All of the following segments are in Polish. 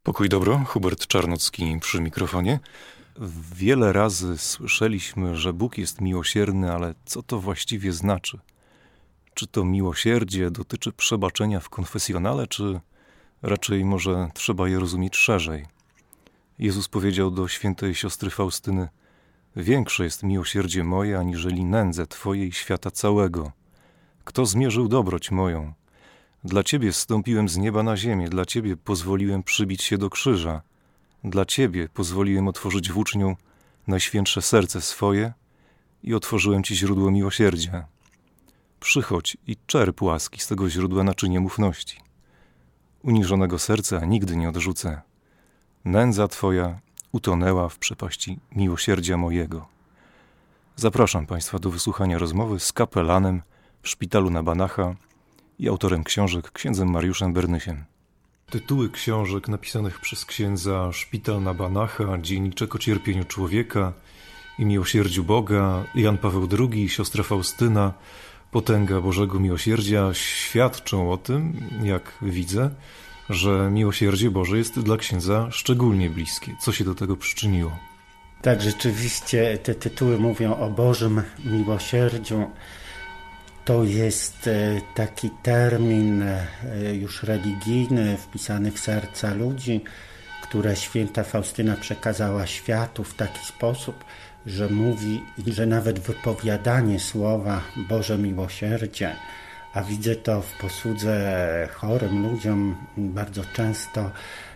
Pokój dobro, Hubert Czarnocki przy mikrofonie. Wiele razy słyszeliśmy, że Bóg jest miłosierny, ale co to właściwie znaczy? Czy to miłosierdzie dotyczy przebaczenia w konfesjonale, czy raczej może trzeba je rozumieć szerzej? Jezus powiedział do świętej siostry Faustyny: większe jest miłosierdzie moje, aniżeli nędzę Twojej świata całego. Kto zmierzył dobroć moją? Dla Ciebie zstąpiłem z nieba na ziemię, dla Ciebie pozwoliłem przybić się do krzyża, dla Ciebie pozwoliłem otworzyć włócznią najświętsze serce swoje i otworzyłem Ci źródło miłosierdzia. Przychodź i czerp łaski z tego źródła naczynie mufności. Uniżonego serca nigdy nie odrzucę. Nędza Twoja utonęła w przepaści miłosierdzia mojego. Zapraszam Państwa do wysłuchania rozmowy z kapelanem w szpitalu na Banacha i autorem książek, księdzem Mariuszem Bernysiem. Tytuły książek napisanych przez księdza: Szpital na Banacha, Dzienniczek o cierpieniu człowieka i miłosierdziu Boga, Jan Paweł II, siostra Faustyna, Potęga Bożego Miłosierdzia, świadczą o tym, jak widzę, że miłosierdzie Boże jest dla księdza szczególnie bliskie. Co się do tego przyczyniło? Tak, rzeczywiście te tytuły mówią o Bożym miłosierdziu. To jest taki termin już religijny, wpisany w serca ludzi, które święta Faustyna przekazała światu w taki sposób, że mówi, że nawet wypowiadanie słowa Boże miłosierdzie, a widzę to w posłudze chorym ludziom bardzo często,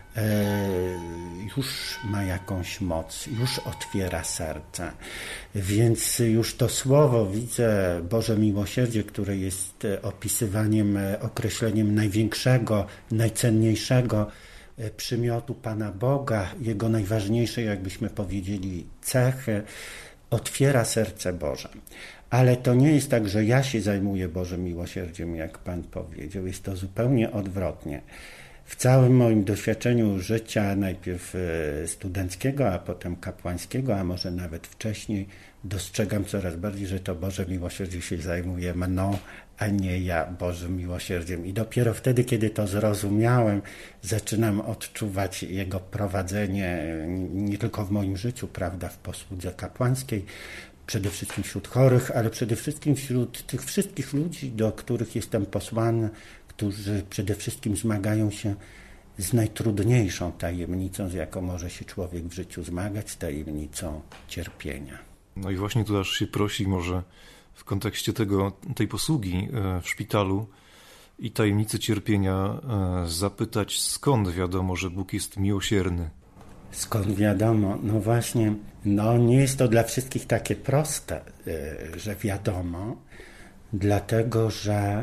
już ma jakąś moc, już otwiera serce. Więc już to słowo, widzę, Boże miłosierdzie, które jest opisywaniem, określeniem największego, najcenniejszego przymiotu Pana Boga, Jego najważniejszej, jakbyśmy powiedzieli, cechy, otwiera serce Boże. Ale to nie jest tak, że ja się zajmuję Bożym miłosierdziem, jak Pan powiedział. Jest to zupełnie odwrotnie. W całym moim doświadczeniu życia, najpierw studenckiego, a potem kapłańskiego, a może nawet wcześniej, dostrzegam coraz bardziej, że to Boże miłosierdzie się zajmuje mną, a nie ja Bożym miłosierdziem. I dopiero wtedy, kiedy to zrozumiałem, zaczynam odczuwać Jego prowadzenie nie tylko w moim życiu, prawda, w posłudze kapłańskiej, przede wszystkim wśród chorych, ale przede wszystkim wśród tych wszystkich ludzi, do których jestem posłany, którzy przede wszystkim zmagają się z najtrudniejszą tajemnicą, z jaką może się człowiek w życiu zmagać, z tajemnicą cierpienia. No i właśnie tu aż się prosi może w kontekście tej posługi w szpitalu i tajemnicy cierpienia zapytać, skąd wiadomo, że Bóg jest miłosierny? Skąd wiadomo? No właśnie, nie jest to dla wszystkich takie proste, że wiadomo, dlatego że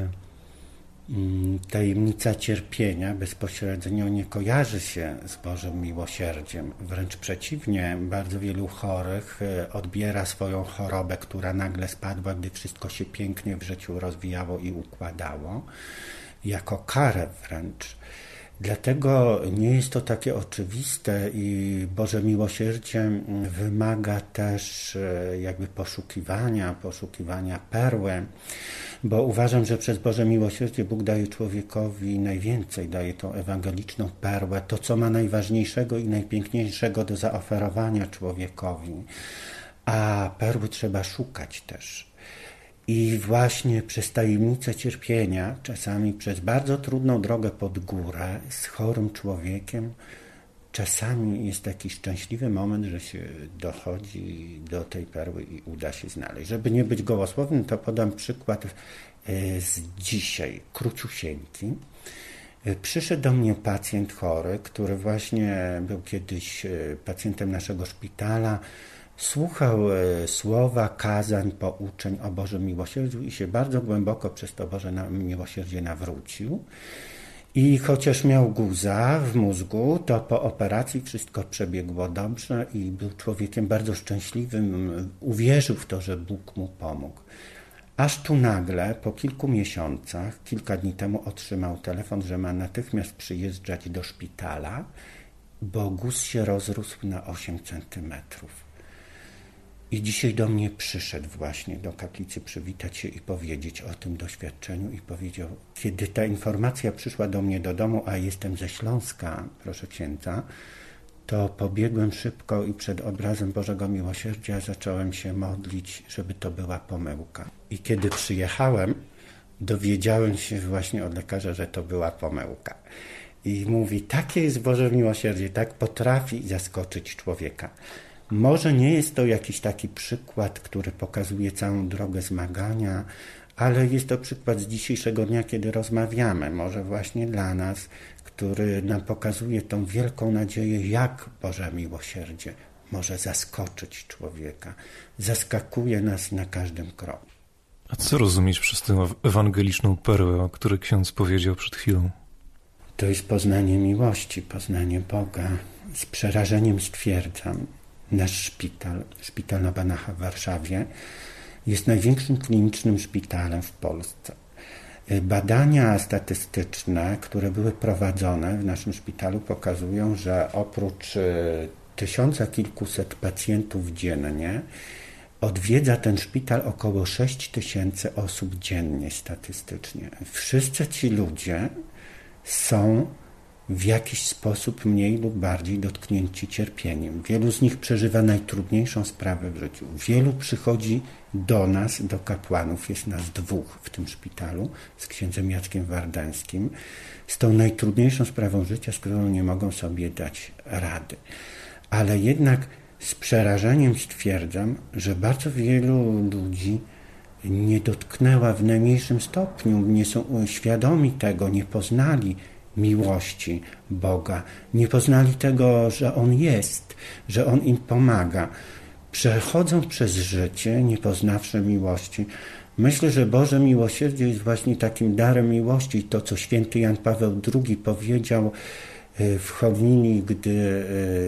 tajemnica cierpienia bezpośrednio nie kojarzy się z Bożym miłosierdziem. Wręcz przeciwnie, bardzo wielu chorych odbiera swoją chorobę, która nagle spadła, gdy wszystko się pięknie w życiu rozwijało i układało, jako karę wręcz. Dlatego nie jest to takie oczywiste i Boże miłosierdzie wymaga też jakby poszukiwania perły, bo uważam, że przez Boże miłosierdzie Bóg daje człowiekowi najwięcej, daje tą ewangeliczną perłę, to co ma najważniejszego i najpiękniejszego do zaoferowania człowiekowi, a perły trzeba szukać też. I właśnie przez tajemnicę cierpienia, czasami przez bardzo trudną drogę pod górę z chorym człowiekiem, czasami jest taki szczęśliwy moment, że się dochodzi do tej perły i uda się znaleźć. Żeby nie być gołosłownym, to podam przykład z dzisiaj, króciusieńki. Przyszedł do mnie pacjent chory, który właśnie był kiedyś pacjentem naszego szpitala. Słuchał słowa, kazań, pouczeń o Bożym miłosierdziu i się bardzo głęboko przez to Boże miłosierdzie nawrócił. I chociaż miał guza w mózgu, to po operacji wszystko przebiegło dobrze i był człowiekiem bardzo szczęśliwym. Uwierzył w to, że Bóg mu pomógł. Aż tu nagle, po kilku miesiącach, kilka dni temu otrzymał telefon, że ma natychmiast przyjeżdżać do szpitala, bo guz się rozrósł na 8 centymetrów. I dzisiaj do mnie przyszedł właśnie do kaplicy przywitać się i powiedzieć o tym doświadczeniu i powiedział, kiedy ta informacja przyszła do mnie do domu, a jestem ze Śląska, proszę księdza, to pobiegłem szybko i przed obrazem Bożego Miłosierdzia zacząłem się modlić, żeby to była pomyłka. I kiedy przyjechałem, dowiedziałem się właśnie od lekarza, że to była pomyłka. I mówi, takie jest Boże Miłosierdzie, tak potrafi zaskoczyć człowieka. Może nie jest to jakiś taki przykład, który pokazuje całą drogę zmagania, ale jest to przykład z dzisiejszego dnia, kiedy rozmawiamy. Może właśnie dla nas, który nam pokazuje tą wielką nadzieję, jak Boże Miłosierdzie może zaskoczyć człowieka. Zaskakuje nas na każdym kroku. A co rozumieć przez tę ewangeliczną perłę, o której ksiądz powiedział przed chwilą? To jest poznanie miłości, poznanie Boga. Z przerażeniem stwierdzam, nasz szpital na Banachach w Warszawie, jest największym klinicznym szpitalem w Polsce. Badania statystyczne, które były prowadzone w naszym szpitalu, pokazują, że oprócz 1000 kilkuset pacjentów dziennie odwiedza ten szpital około 6000 osób dziennie statystycznie. Wszyscy ci ludzie są w jakiś sposób mniej lub bardziej dotknięci cierpieniem. Wielu z nich przeżywa najtrudniejszą sprawę w życiu. Wielu przychodzi do nas, do kapłanów, jest nas 2 w tym szpitalu, z księdzem Jackiem Wardęskim, z tą najtrudniejszą sprawą życia, z którą nie mogą sobie dać rady. Ale jednak z przerażeniem stwierdzam, że bardzo wielu ludzi nie dotknęła w najmniejszym stopniu, nie są świadomi tego, nie poznali miłości Boga, nie poznali tego, że On jest, że On im pomaga. Przechodzą przez życie, nie poznawszy miłości. Myślę, że Boże Miłosierdzie jest właśnie takim darem miłości. To, co święty Jan Paweł II powiedział w homilii, gdy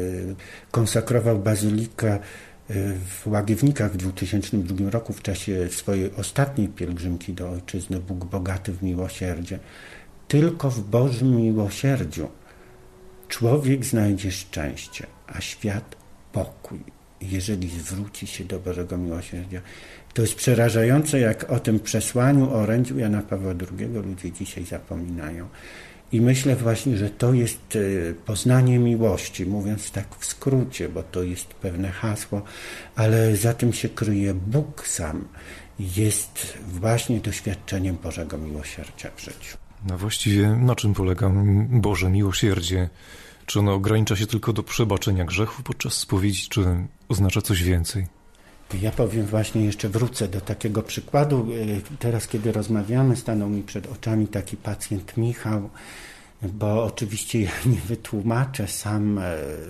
konsekrował bazylikę w Łagiewnikach w 2002 roku w czasie swojej ostatniej pielgrzymki do Ojczyzny, Bóg bogaty w miłosierdzie. Tylko w Bożym miłosierdziu człowiek znajdzie szczęście, a świat pokój, jeżeli zwróci się do Bożego Miłosierdzia. To jest przerażające, jak o tym przesłaniu, orędziu Jana Pawła II ludzie dzisiaj zapominają. I myślę właśnie, że to jest poznanie miłości, mówiąc tak w skrócie, bo to jest pewne hasło, ale za tym się kryje Bóg sam. Jest właśnie doświadczeniem Bożego Miłosierdzia w życiu. No właściwie na czym polega Boże Miłosierdzie? Czy ono ogranicza się tylko do przebaczenia grzechów podczas spowiedzi, czy oznacza coś więcej? Ja powiem właśnie, jeszcze wrócę do takiego przykładu. Teraz, kiedy rozmawiamy, stanął mi przed oczami taki pacjent Michał, bo oczywiście ja nie wytłumaczę sam,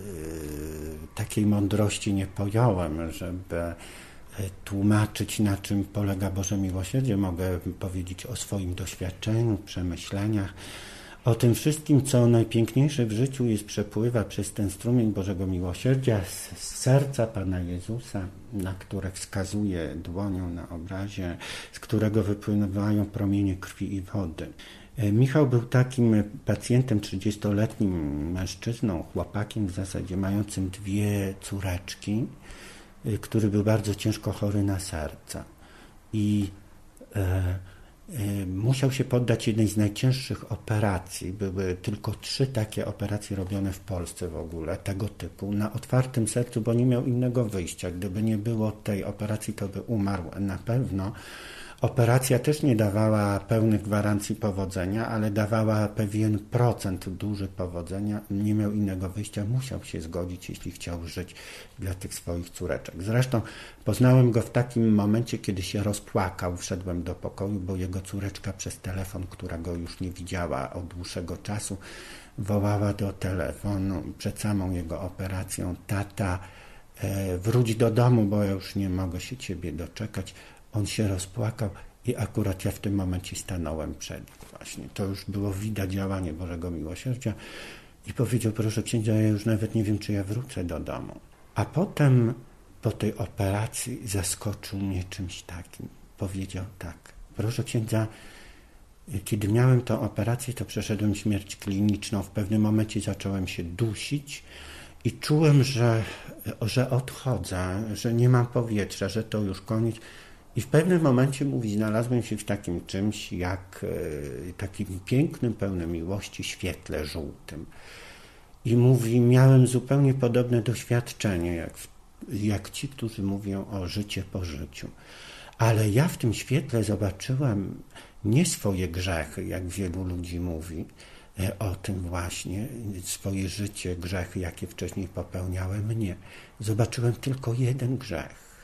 takiej mądrości nie pojąłem, żeby tłumaczyć, na czym polega Boże Miłosierdzie. Mogę powiedzieć o swoim doświadczeniu, przemyśleniach, o tym wszystkim, co najpiękniejsze w życiu jest, przepływa przez ten strumień Bożego Miłosierdzia z serca Pana Jezusa, na które wskazuje dłonią na obrazie, z którego wypływają promienie krwi i wody. Michał był takim pacjentem, 30-letnim mężczyzną, chłopakiem w zasadzie, mającym 2 córeczki, który był bardzo ciężko chory na serce i musiał się poddać jednej z najcięższych operacji. Były tylko 3 takie operacje robione w Polsce w ogóle, tego typu, na otwartym sercu, bo nie miał innego wyjścia. Gdyby nie było tej operacji, to by umarł na pewno. Operacja też nie dawała pełnych gwarancji powodzenia, ale dawała pewien procent duży powodzenia. Nie miał innego wyjścia, musiał się zgodzić, jeśli chciał żyć dla tych swoich córeczek. Zresztą poznałem go w takim momencie, kiedy się rozpłakał. Wszedłem do pokoju, bo jego córeczka przez telefon, która go już nie widziała od dłuższego czasu, wołała do telefonu przed samą jego operacją: tata, wróć do domu, bo ja już nie mogę się ciebie doczekać. On się rozpłakał i akurat ja w tym momencie stanąłem przed nim właśnie. To już było widać działanie Bożego Miłosierdzia i powiedział: proszę księdza, ja już nawet nie wiem, czy ja wrócę do domu. A potem po tej operacji zaskoczył mnie czymś takim. Powiedział tak: proszę księdza, kiedy miałem tę operację, to przeszedłem śmierć kliniczną. W pewnym momencie zacząłem się dusić I czułem, że odchodzę, że nie mam powietrza, że to już koniec. I w pewnym momencie, mówi, znalazłem się w takim czymś jak takim pięknym, pełnym miłości świetle żółtym. I mówi, miałem zupełnie podobne doświadczenie, jak ci, którzy mówią o życie po życiu. Ale ja w tym świetle zobaczyłem nie swoje grzechy, jak wielu ludzi mówi o tym właśnie, swoje życie, grzechy, jakie wcześniej popełniałem. Nie. Zobaczyłem tylko jeden grzech,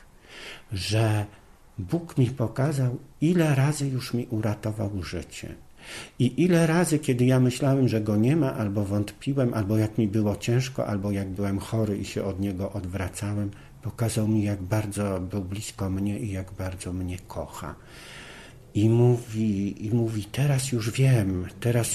że Bóg mi pokazał, ile razy już mi uratował życie. I ile razy, kiedy ja myślałem, że Go nie ma, albo wątpiłem, albo jak mi było ciężko, albo jak byłem chory i się od Niego odwracałem, pokazał mi, jak bardzo był blisko mnie i jak bardzo mnie kocha. I mówi, teraz już wiem,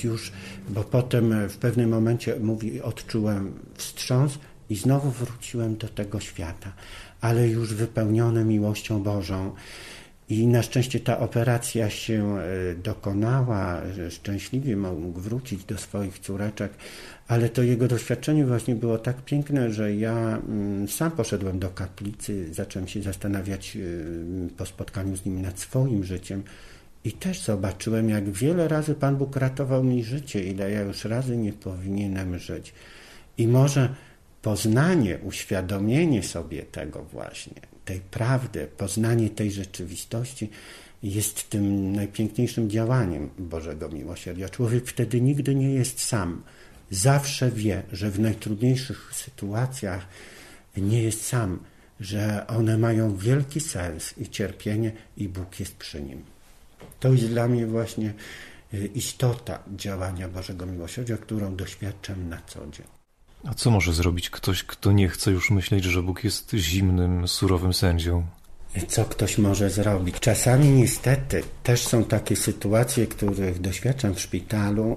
bo potem w pewnym momencie, mówi, odczułem wstrząs i znowu wróciłem do tego świata, ale już wypełniony miłością Bożą. I na szczęście ta operacja się dokonała, że szczęśliwie mógł wrócić do swoich córeczek, ale to jego doświadczenie właśnie było tak piękne, że ja sam poszedłem do kaplicy, zacząłem się zastanawiać po spotkaniu z nim nad swoim życiem i też zobaczyłem, jak wiele razy Pan Bóg ratował mi życie, ile ja już razy nie powinienem żyć. I może poznanie, uświadomienie sobie tego właśnie, tej prawdy, poznanie tej rzeczywistości jest tym najpiękniejszym działaniem Bożego miłosierdzia. Człowiek wtedy nigdy nie jest sam. Zawsze wie, że w najtrudniejszych sytuacjach nie jest sam, że one mają wielki sens i cierpienie i Bóg jest przy nim. To jest dla mnie właśnie istota działania Bożego miłosierdzia, którą doświadczam na co dzień. A co może zrobić ktoś, kto nie chce już myśleć, że Bóg jest zimnym, surowym sędzią? Co ktoś może zrobić? Czasami niestety też są takie sytuacje, których doświadczam w szpitalu,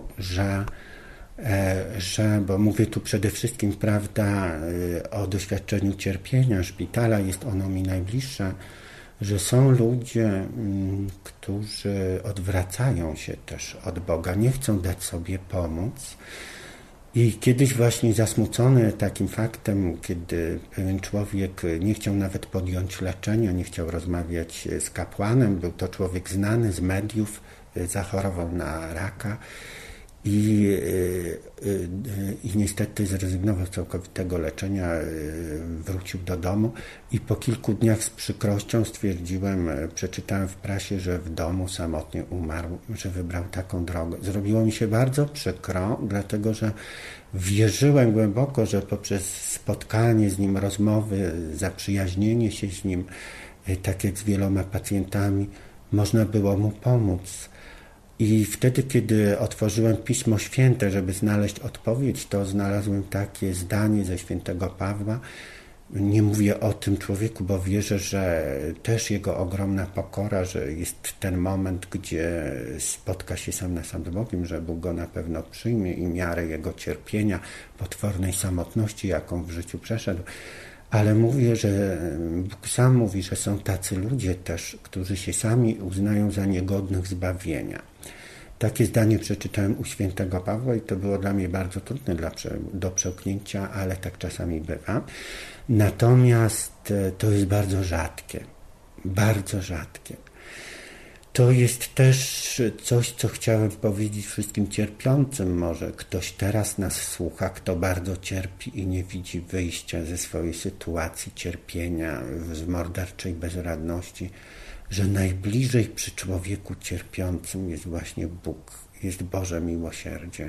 bo mówię tu przede wszystkim, prawda, o doświadczeniu cierpienia szpitala, jest ono mi najbliższe, że są ludzie, którzy odwracają się też od Boga, nie chcą dać sobie pomóc. I kiedyś właśnie zasmucony takim faktem, kiedy pewien człowiek nie chciał nawet podjąć leczenia, nie chciał rozmawiać z kapłanem, był to człowiek znany z mediów, zachorował na raka i niestety zrezygnował z całkowitego leczenia, wrócił do domu i po kilku dniach z przykrością przeczytałem w prasie, że w domu samotnie umarł, że wybrał taką drogę. Zrobiło mi się bardzo przykro, dlatego że wierzyłem głęboko, że poprzez spotkanie z nim, rozmowy, zaprzyjaźnienie się z nim, tak jak z wieloma pacjentami, można było mu pomóc. I wtedy, kiedy otworzyłem Pismo Święte, żeby znaleźć odpowiedź, to znalazłem takie zdanie ze świętego Pawła. Nie mówię o tym człowieku, bo wierzę, że też jego ogromna pokora, że jest ten moment, gdzie spotka się sam na sam z Bogiem, że Bóg go na pewno przyjmie i miarę jego cierpienia, potwornej samotności, jaką w życiu przeszedł. Ale mówię, że Bóg sam mówi, że są tacy ludzie też, którzy się sami uznają za niegodnych zbawienia. Takie zdanie przeczytałem u świętego Pawła i to było dla mnie bardzo trudne do przełknięcia, ale tak czasami bywa. Natomiast to jest bardzo rzadkie, bardzo rzadkie. To jest też coś, co chciałem powiedzieć wszystkim cierpiącym. Może ktoś teraz nas słucha, kto bardzo cierpi i nie widzi wyjścia ze swojej sytuacji cierpienia, z morderczej bezradności, że najbliżej przy człowieku cierpiącym jest właśnie Bóg, jest Boże miłosierdzie.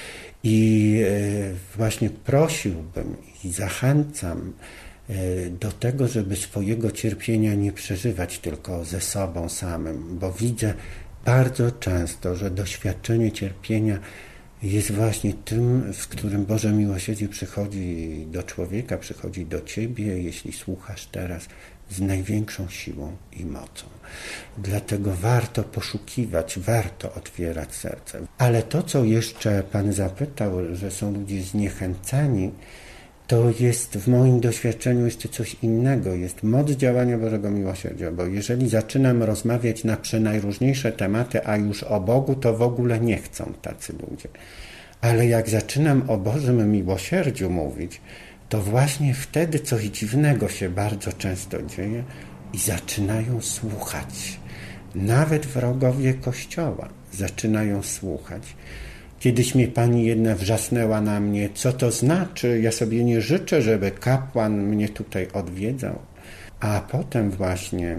I właśnie prosiłbym i zachęcam do tego, żeby swojego cierpienia nie przeżywać tylko ze sobą samym, bo widzę bardzo często, że doświadczenie cierpienia jest właśnie tym, w którym Boże miłosierdzie przychodzi do człowieka, przychodzi do ciebie, jeśli słuchasz teraz, z największą siłą i mocą. Dlatego warto poszukiwać, warto otwierać serce. Ale to, co jeszcze Pan zapytał, że są ludzie zniechęceni, to jest w moim doświadczeniu jeszcze coś innego. Jest moc działania Bożego Miłosierdzia, bo jeżeli zaczynam rozmawiać na przenajróżniejsze tematy, a już o Bogu, to w ogóle nie chcą tacy ludzie. Ale jak zaczynam o Bożym Miłosierdziu mówić, to właśnie wtedy coś dziwnego się bardzo często dzieje i zaczynają słuchać. Nawet wrogowie Kościoła zaczynają słuchać. Kiedyś mnie pani jedna wrzasnęła na mnie, co to znaczy, ja sobie nie życzę, żeby kapłan mnie tutaj odwiedzał. A potem właśnie,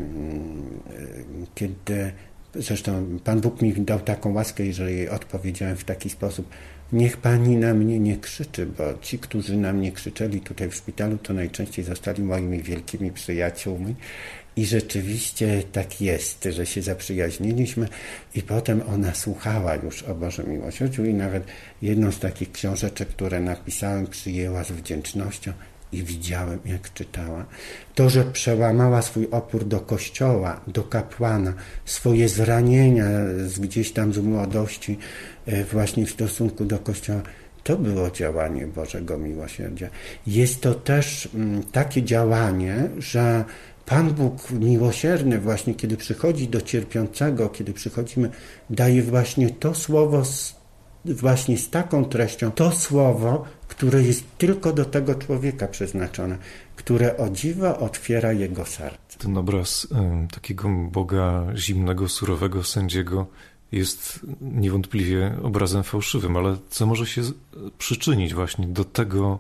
kiedy, zresztą Pan Bóg mi dał taką łaskę, jeżeli jej odpowiedziałem w taki sposób, niech pani na mnie nie krzyczy, bo ci, którzy na mnie krzyczeli tutaj w szpitalu, to najczęściej zostali moimi wielkimi przyjaciółmi. I rzeczywiście tak jest, że się zaprzyjaźniliśmy i potem ona słuchała już o Bożym Miłosierdziu i nawet jedną z takich książeczek, które napisałem, przyjęła z wdzięcznością i widziałem, jak czytała. To, że przełamała swój opór do Kościoła, do kapłana, swoje zranienia gdzieś tam z młodości właśnie w stosunku do Kościoła, to było działanie Bożego Miłosierdzia. Jest to też takie działanie, że Pan Bóg miłosierny właśnie, kiedy przychodzi do cierpiącego, kiedy przychodzimy, daje właśnie to słowo właśnie z taką treścią, to słowo, które jest tylko do tego człowieka przeznaczone, które o dziwo otwiera jego serce. Ten obraz takiego Boga zimnego, surowego, sędziego jest niewątpliwie obrazem fałszywym, ale co może się przyczynić właśnie do tego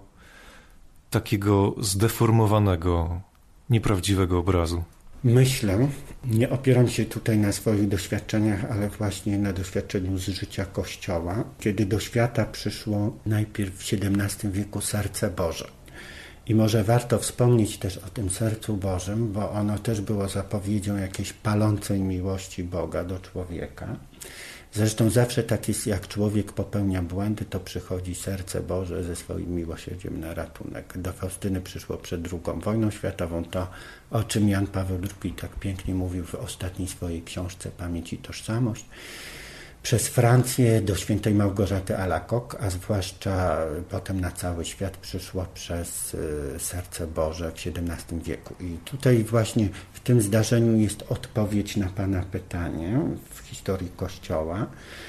takiego zdeformowanego, nieprawdziwego obrazu? Myślę, nie opieram się tutaj na swoich doświadczeniach, ale właśnie na doświadczeniu z życia Kościoła, kiedy do świata przyszło najpierw w XVII wieku serce Boże. I może warto wspomnieć też o tym sercu Bożym, bo ono też było zapowiedzią jakiejś palącej miłości Boga do człowieka. Zresztą zawsze tak jest, jak człowiek popełnia błędy, to przychodzi serce Boże ze swoim miłosierdziem na ratunek. Do Faustyny przyszło przed II wojną światową to, o czym Jan Paweł II tak pięknie mówił w ostatniej swojej książce Pamięć i Tożsamość. Przez Francję do świętej Małgorzaty Alacoque, a zwłaszcza potem na cały świat przyszło przez serce Boże w XVII wieku. I tutaj właśnie w tym zdarzeniu jest odpowiedź na Pana pytanie w historii Kościoła,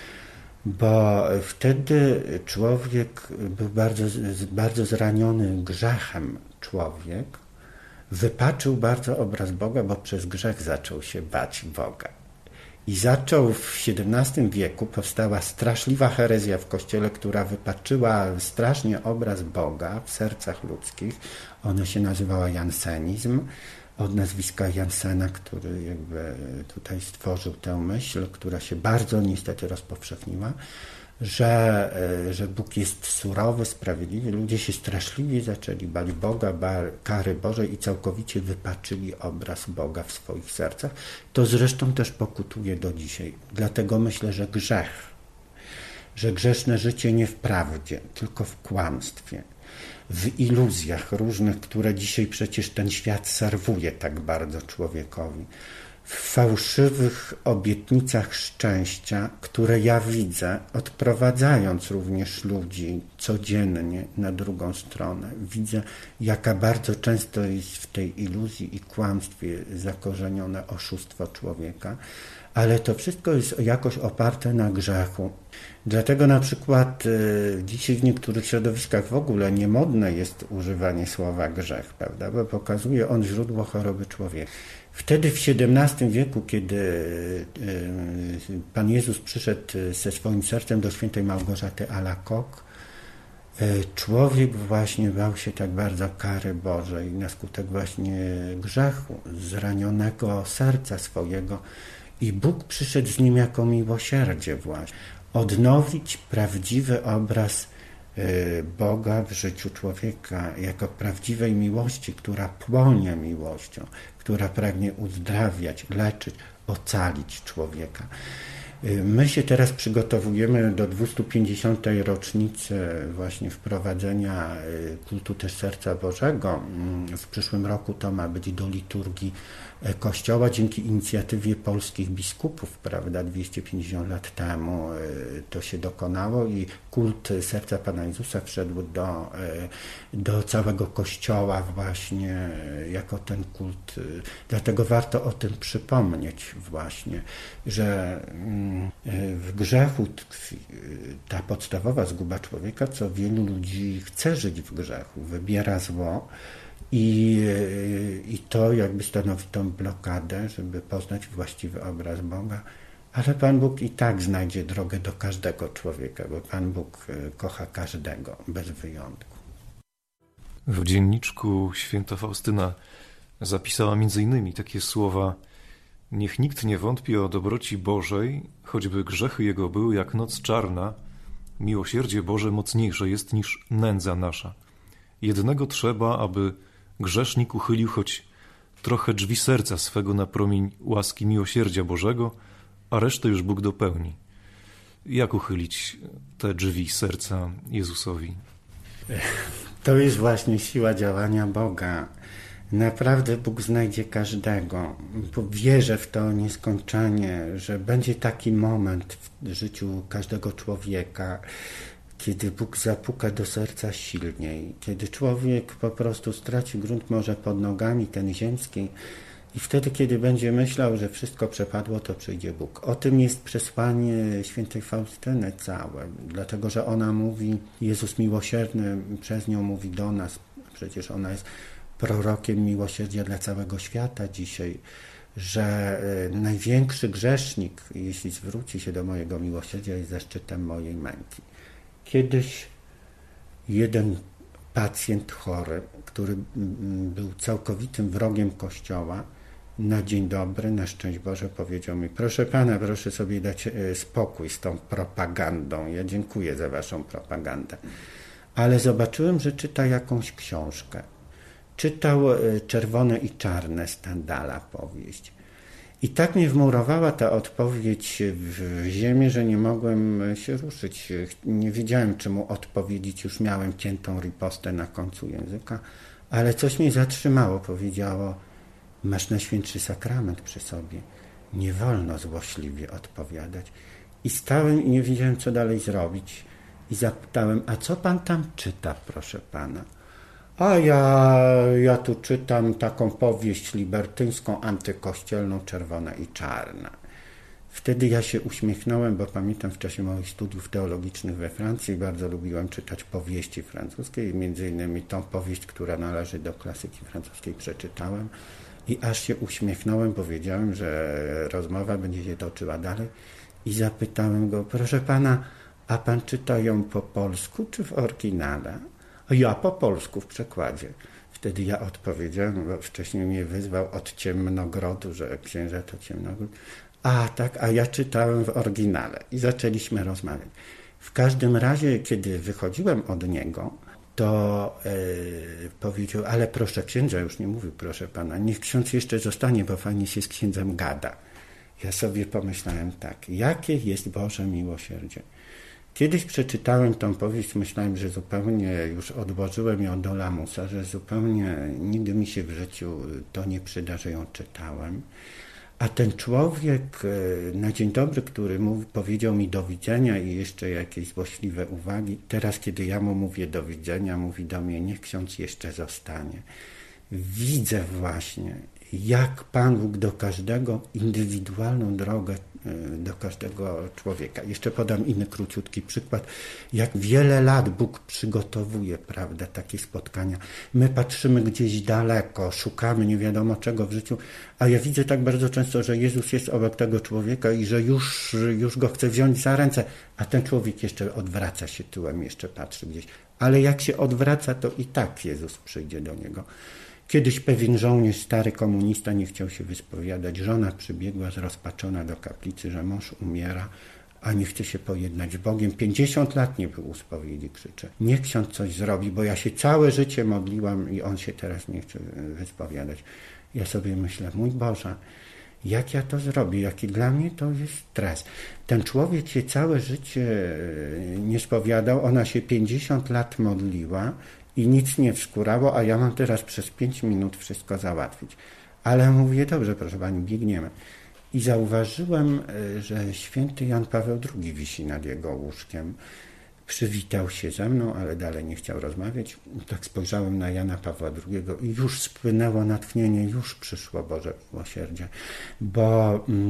bo wtedy człowiek był bardzo zraniony grzechem. Człowiek wypaczył bardzo obraz Boga, bo przez grzech zaczął się bać Boga. I zaczął w XVII wieku, powstała straszliwa herezja w Kościele, która wypaczyła strasznie obraz Boga w sercach ludzkich. Ona się nazywała jansenizm, od nazwiska Jansena, który jakby tutaj stworzył tę myśl, która się bardzo niestety rozpowszechniła, że Bóg jest surowy, sprawiedliwy. Ludzie się straszliwie zaczęli bać Boga, kary Bożej i całkowicie wypaczyli obraz Boga w swoich sercach. To zresztą też pokutuje do dzisiaj. Dlatego myślę, że grzeszne życie nie w prawdzie, tylko w kłamstwie, w iluzjach różnych, które dzisiaj przecież ten świat serwuje tak bardzo człowiekowi, w fałszywych obietnicach szczęścia, które ja widzę, odprowadzając również ludzi codziennie na drugą stronę. Widzę, jaka bardzo często jest w tej iluzji i kłamstwie zakorzenione oszustwo człowieka, ale to wszystko jest jakoś oparte na grzechu. Dlatego na przykład dzisiaj w niektórych środowiskach w ogóle niemodne jest używanie słowa grzech, prawda? Bo pokazuje on źródło choroby człowieka. Wtedy w XVII wieku, kiedy Pan Jezus przyszedł ze swoim sercem do świętej Małgorzaty Alacoque, człowiek właśnie bał się tak bardzo kary Bożej na skutek właśnie grzechu, zranionego serca swojego i Bóg przyszedł z nim jako miłosierdzie właśnie. Odnowić prawdziwy obraz Boga w życiu człowieka jako prawdziwej miłości, która płonie miłością, która pragnie uzdrawiać, leczyć, ocalić człowieka. My się teraz przygotowujemy do 250. rocznicy właśnie wprowadzenia kultu też Serca Bożego. W przyszłym roku to ma być do liturgii Kościoła dzięki inicjatywie polskich biskupów, prawda, 250 lat temu to się dokonało i kult Serca Pana Jezusa wszedł do całego Kościoła właśnie jako ten kult. Dlatego warto o tym przypomnieć właśnie, że w grzechu tkwi ta podstawowa zguba człowieka, co wielu ludzi chce żyć w grzechu, wybiera zło i to jakby stanowi tą blokadę, żeby poznać właściwy obraz Boga. Ale Pan Bóg i tak znajdzie drogę do każdego człowieka, bo Pan Bóg kocha każdego, bez wyjątku. W dzienniczku święta Faustyna zapisała m.in. takie słowa: niech nikt nie wątpi o dobroci Bożej, choćby grzechy Jego były jak noc czarna, miłosierdzie Boże mocniejsze jest niż nędza nasza. Jednego trzeba, aby grzesznik uchylił choć trochę drzwi serca swego na promień łaski miłosierdzia Bożego, a resztę już Bóg dopełni. Jak uchylić te drzwi serca Jezusowi? To jest właśnie siła działania Boga. Naprawdę Bóg znajdzie każdego. Wierzę w to nieskończenie, że będzie taki moment w życiu każdego człowieka, kiedy Bóg zapuka do serca silniej, kiedy człowiek po prostu straci grunt może pod nogami, ten ziemski, i wtedy, kiedy będzie myślał, że wszystko przepadło, to przyjdzie Bóg. O tym jest przesłanie świętej Faustyny całe, dlatego że ona mówi, Jezus miłosierny przez nią mówi do nas, przecież ona jest prorokiem miłosierdzia dla całego świata dzisiaj, że największy grzesznik, jeśli zwróci się do mojego miłosierdzia, jest zaszczytem mojej męki. Kiedyś jeden pacjent chory, który był całkowitym wrogiem Kościoła, na dzień dobry, na szczęść Boże powiedział mi: proszę Pana, proszę sobie dać spokój z tą propagandą. Ja dziękuję za Waszą propagandę. Ale zobaczyłem, że czyta jakąś książkę. Czytał Czerwone i czarne Stendhala powieść. I tak mnie wmurowała ta odpowiedź w ziemię, że nie mogłem się ruszyć. Nie wiedziałem, czy mu odpowiedzieć. Już miałem ciętą ripostę na końcu języka, ale coś mnie zatrzymało. Powiedziało: masz Najświętszy Sakrament przy sobie. Nie wolno złośliwie odpowiadać. I stałem i nie wiedziałem, co dalej zrobić. I zapytałem: a co Pan tam czyta, proszę Pana? A ja tu czytam taką powieść libertyńską, antykościelną, Czerwona i czarna. Wtedy ja się uśmiechnąłem, bo pamiętam w czasie moich studiów teologicznych we Francji bardzo lubiłem czytać powieści francuskie i między innymi tą powieść, która należy do klasyki francuskiej, przeczytałem i aż się uśmiechnąłem, powiedziałem, że rozmowa będzie się toczyła dalej i zapytałem go: proszę Pana, a Pan czyta ją po polsku czy w oryginale? Ja po polsku w przekładzie. Wtedy ja odpowiedziałem, bo wcześniej mnie wyzwał od Ciemnogrodu, że księża to Ciemnogród. A tak, a ja czytałem w oryginale i zaczęliśmy rozmawiać. W każdym razie, kiedy wychodziłem od niego, to powiedział: ale proszę księdza, już nie mówił proszę Pana, niech ksiądz jeszcze zostanie, bo fajnie się z księdzem gada. Ja sobie pomyślałem tak: jakie jest Boże miłosierdzie. Kiedyś przeczytałem tą powieść, myślałem, że zupełnie już odłożyłem ją do lamusa, że zupełnie nigdy mi się w życiu to nie przyda, że ją czytałem. A ten człowiek na dzień dobry, który powiedział mi do widzenia i jeszcze jakieś złośliwe uwagi, teraz kiedy ja mu mówię do widzenia, mówi do mnie: niech ksiądz jeszcze zostanie. Widzę właśnie, jak Pan Bóg do każdego indywidualną drogę do każdego człowieka. Jeszcze podam inny króciutki przykład, jak wiele lat Bóg przygotowuje, prawda, takie spotkania. My patrzymy gdzieś daleko, szukamy nie wiadomo czego w życiu, a ja widzę tak bardzo często, że Jezus jest obok tego człowieka i że już go chce wziąć za ręce, a ten człowiek jeszcze odwraca się tyłem, jeszcze patrzy gdzieś. Ale jak się odwraca, to i tak Jezus przyjdzie do niego. Kiedyś pewien żołnierz, stary komunista, nie chciał się wyspowiadać. Żona przybiegła zrozpaczona do kaplicy, że mąż umiera, a nie chce się pojednać z Bogiem. 50 lat nie był u spowiedzi, krzycze: niech ksiądz coś zrobi, bo ja się całe życie modliłam i on się teraz nie chce wyspowiadać. Ja sobie myślę: mój Boże, jak ja to zrobię? Jaki dla mnie to jest stres. Ten człowiek się całe życie nie spowiadał, ona się 50 lat modliła i nic nie wskórało, a ja mam teraz przez 5 minut wszystko załatwić. Ale mówię: dobrze, proszę Pani, biegniemy. I zauważyłem, że święty Jan Paweł II wisi nad jego łóżkiem. Przywitał się ze mną, ale dalej nie chciał rozmawiać. Tak spojrzałem na Jana Pawła II i już spłynęło natchnienie, już przyszło Boże miłosierdzie. Bo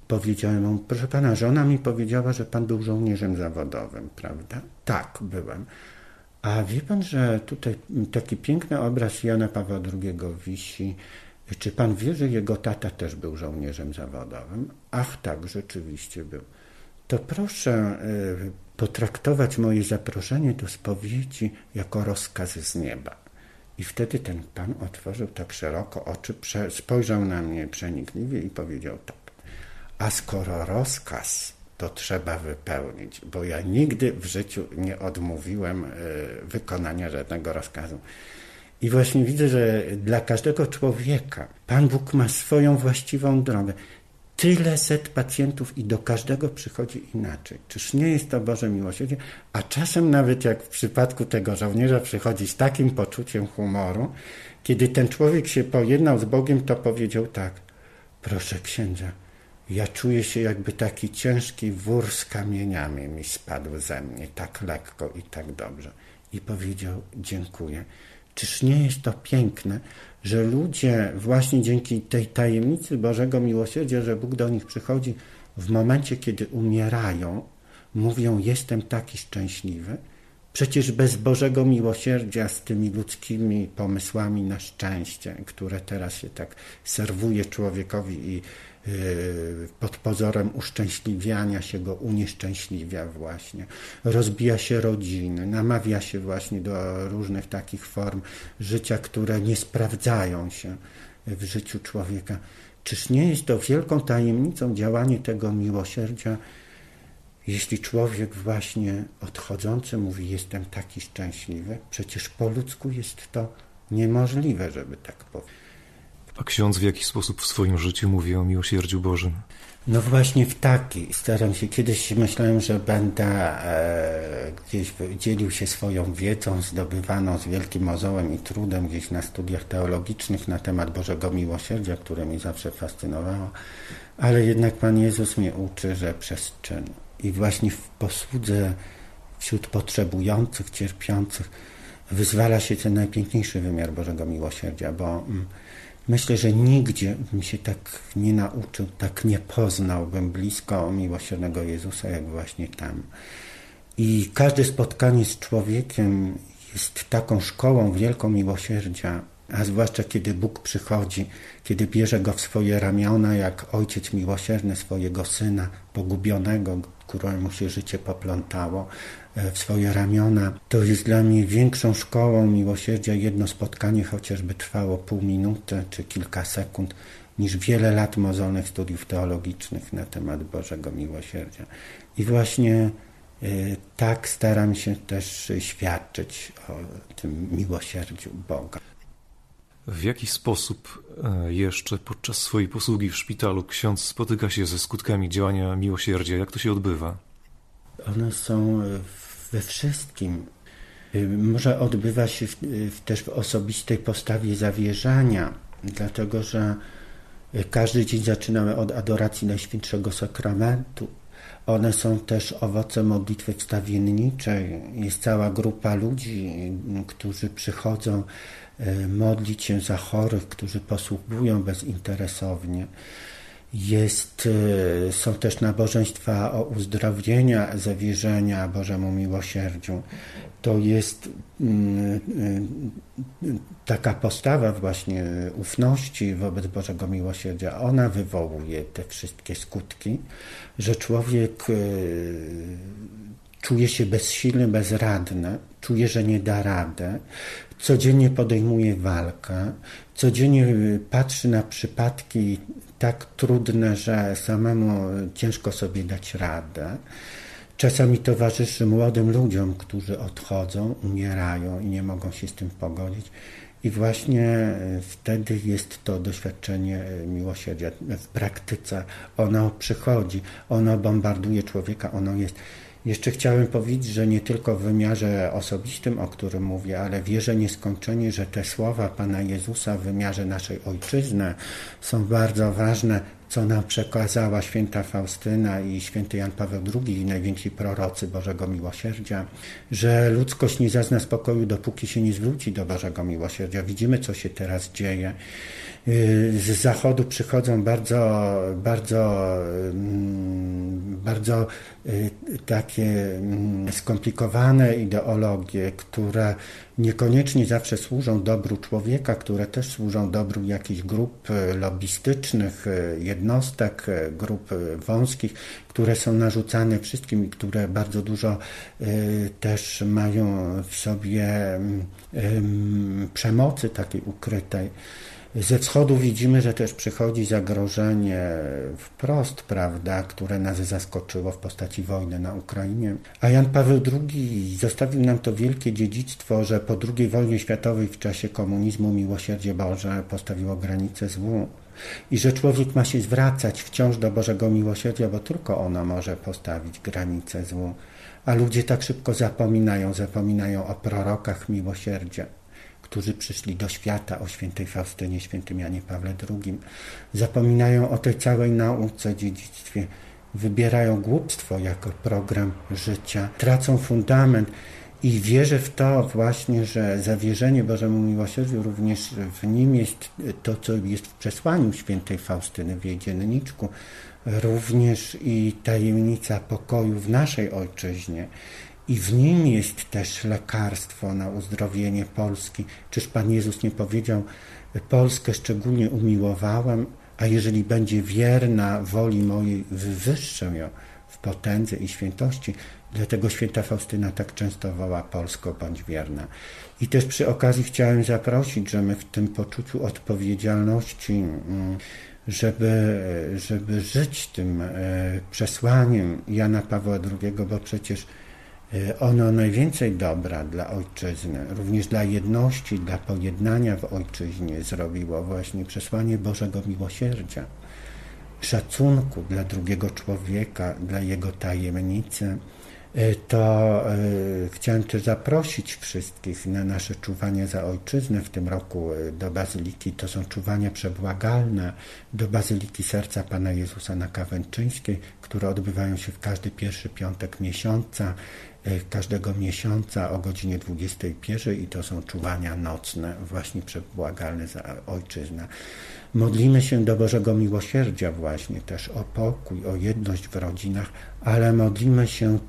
Powiedziałem mu, proszę pana, żona mi powiedziała, że pan był żołnierzem zawodowym, prawda? Tak, byłem. A wie pan, że tutaj taki piękny obraz Jana Pawła II wisi. Czy pan wie, że jego tata też był żołnierzem zawodowym? Ach tak, rzeczywiście był. To proszę potraktować moje zaproszenie do spowiedzi jako rozkaz z nieba. I wtedy ten pan otworzył tak szeroko oczy, spojrzał na mnie przenikliwie i powiedział tak. A skoro rozkaz, to trzeba wypełnić, bo ja nigdy w życiu nie odmówiłem wykonania żadnego rozkazu. I właśnie widzę, że dla każdego człowieka Pan Bóg ma swoją właściwą drogę. Tyle set pacjentów i do każdego przychodzi inaczej. Czyż nie jest to Boże miłosierdzie? A czasem nawet jak w przypadku tego żołnierza przychodzi z takim poczuciem humoru, kiedy ten człowiek się pojednał z Bogiem, to powiedział tak, proszę księdza, ja czuję się jakby taki ciężki wór z kamieniami mi spadł ze mnie, tak lekko i tak dobrze. I powiedział, dziękuję. Czyż nie jest to piękne, że ludzie właśnie dzięki tej tajemnicy Bożego Miłosierdzia, że Bóg do nich przychodzi w momencie, kiedy umierają, mówią, jestem taki szczęśliwy. Przecież bez Bożego Miłosierdzia z tymi ludzkimi pomysłami na szczęście, które teraz się tak serwuje człowiekowi i pod pozorem uszczęśliwiania się go unieszczęśliwia właśnie. Rozbija się rodziny, namawia się właśnie do różnych takich form życia, które nie sprawdzają się w życiu człowieka. Czyż nie jest to wielką tajemnicą działanie tego miłosierdzia, jeśli człowiek właśnie odchodzący mówi, jestem taki szczęśliwy? Przecież po ludzku jest to niemożliwe, żeby tak powiedzieć. A ksiądz w jaki sposób w swoim życiu mówi o miłosierdziu Bożym? No właśnie w taki. Staram się, kiedyś myślałem, że będę gdzieś dzielił się swoją wiedzą zdobywaną z wielkim mozołem i trudem gdzieś na studiach teologicznych na temat Bożego Miłosierdzia, które mnie zawsze fascynowało, ale jednak Pan Jezus mnie uczy, że przez czyn. I właśnie w posłudze wśród potrzebujących, cierpiących wyzwala się ten najpiękniejszy wymiar Bożego Miłosierdzia, bo myślę, że nigdzie bym się tak nie nauczył, tak nie poznałbym blisko miłosiernego Jezusa, jak właśnie tam. I każde spotkanie z człowiekiem jest taką szkołą wielką miłosierdzia, a zwłaszcza kiedy Bóg przychodzi, kiedy bierze go w swoje ramiona, jak ojciec miłosierny swojego syna pogubionego, któremu się życie poplątało, w swoje ramiona. To jest dla mnie większą szkołą miłosierdzia jedno spotkanie, chociażby trwało pół minuty czy kilka sekund, niż wiele lat mozolnych studiów teologicznych na temat Bożego Miłosierdzia. I właśnie tak staram się też świadczyć o tym miłosierdziu Boga. W jaki sposób jeszcze podczas swojej posługi w szpitalu ksiądz spotyka się ze skutkami działania miłosierdzia? Jak to się odbywa? One są we wszystkim. Może odbywa się też w osobistej postawie zawierzania, dlatego że każdy dzień zaczynamy od adoracji Najświętszego Sakramentu. One są też owocem modlitwy wstawienniczej. Jest cała grupa ludzi, którzy przychodzą modlić się za chorych, którzy posługują bezinteresownie. Są też nabożeństwa o uzdrowienia, zawierzenia Bożemu Miłosierdziu. To jest taka postawa właśnie ufności wobec Bożego Miłosierdzia. Ona wywołuje te wszystkie skutki, że człowiek czuje się bezsilny, bezradny, czuje, że nie da rady, codziennie podejmuje walkę, codziennie patrzy na przypadki tak trudne, że samemu ciężko sobie dać radę. Czasami towarzyszy młodym ludziom, którzy odchodzą, umierają i nie mogą się z tym pogodzić. I właśnie wtedy jest to doświadczenie miłosierdzia w praktyce. Ono przychodzi, ono bombarduje człowieka, ono jest. Jeszcze chciałem powiedzieć, że nie tylko w wymiarze osobistym, o którym mówię, ale wierzę nieskończenie, że te słowa Pana Jezusa w wymiarze naszej ojczyzny są bardzo ważne co nam przekazała święta Faustyna i święty Jan Paweł II, najwięksi prorocy Bożego Miłosierdzia, że ludzkość nie zazna spokoju, dopóki się nie zwróci do Bożego Miłosierdzia. Widzimy, co się teraz dzieje. Z Zachodu przychodzą bardzo takie skomplikowane ideologie, które niekoniecznie zawsze służą dobru człowieka, które też służą dobru jakichś grup lobbystycznych, jednostek, grup wąskich, które są narzucane wszystkim i które bardzo dużo też mają w sobie przemocy takiej ukrytej. Ze wschodu widzimy, że też przychodzi zagrożenie wprost, prawda, które nas zaskoczyło w postaci wojny na Ukrainie. A Jan Paweł II zostawił nam to wielkie dziedzictwo, że po II wojnie światowej w czasie komunizmu miłosierdzie Boże postawiło granicę złu. I że człowiek ma się zwracać wciąż do Bożego Miłosierdzia, bo tylko ono może postawić granicę złu. A ludzie tak szybko zapominają o prorokach miłosierdzia, którzy przyszli do świata, o świętej Faustynie, świętym Janie Pawle II. Zapominają o tej całej nauce, dziedzictwie. Wybierają głupstwo jako program życia. Tracą fundament i wierzę w to właśnie, że zawierzenie Bożemu Miłosierdziu również w nim jest to, co jest w przesłaniu świętej Faustyny w jej dzienniczku. Również i tajemnica pokoju w naszej ojczyźnie. I w nim jest też lekarstwo na uzdrowienie Polski. Czyż Pan Jezus nie powiedział: Polskę szczególnie umiłowałem, a jeżeli będzie wierna woli mojej, wywyższę ją w potędze i świętości. Dlatego święta Faustyna tak często woła: Polsko, bądź wierna. I też przy okazji chciałem zaprosić, że my w tym poczuciu odpowiedzialności, żeby żyć tym przesłaniem Jana Pawła II, bo przecież ono najwięcej dobra dla ojczyzny, również dla jedności, dla pojednania w ojczyźnie zrobiło właśnie przesłanie Bożego Miłosierdzia, szacunku dla drugiego człowieka, dla jego tajemnicy. To chciałem też zaprosić wszystkich na nasze czuwanie za ojczyznę w tym roku do Bazyliki. To są czuwania przebłagalne do Bazyliki Serca Pana Jezusa na Kawęczyńskiej, które odbywają się w każdy pierwszy piątek miesiąca, każdego miesiąca o godzinie 21 i to są czuwania nocne, właśnie przebłagalne za ojczyznę. Modlimy się do Bożego Miłosierdzia właśnie też o pokój, o jedność w rodzinach, ale modlimy się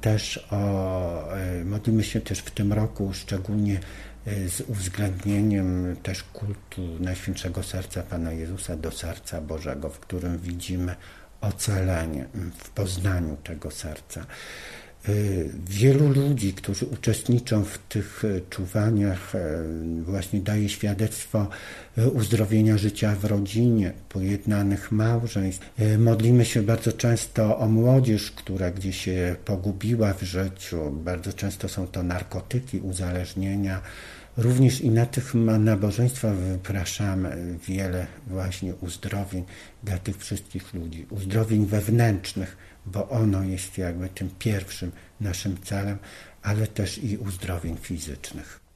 też w tym roku szczególnie z uwzględnieniem też kultu Najświętszego Serca Pana Jezusa do Serca Bożego, w którym widzimy ocalenie w poznaniu tego serca. Wielu ludzi, którzy uczestniczą w tych czuwaniach, właśnie daje świadectwo uzdrowienia życia w rodzinie, pojednanych małżeństw. Modlimy się bardzo często o młodzież, która gdzieś się pogubiła w życiu. Bardzo często są to narkotyki, uzależnienia. Również i na tych nabożeństwach wypraszamy wiele właśnie uzdrowień dla tych wszystkich ludzi. Uzdrowień wewnętrznych, bo ono jest jakby tym pierwszym naszym celem, ale też i uzdrowień fizycznych.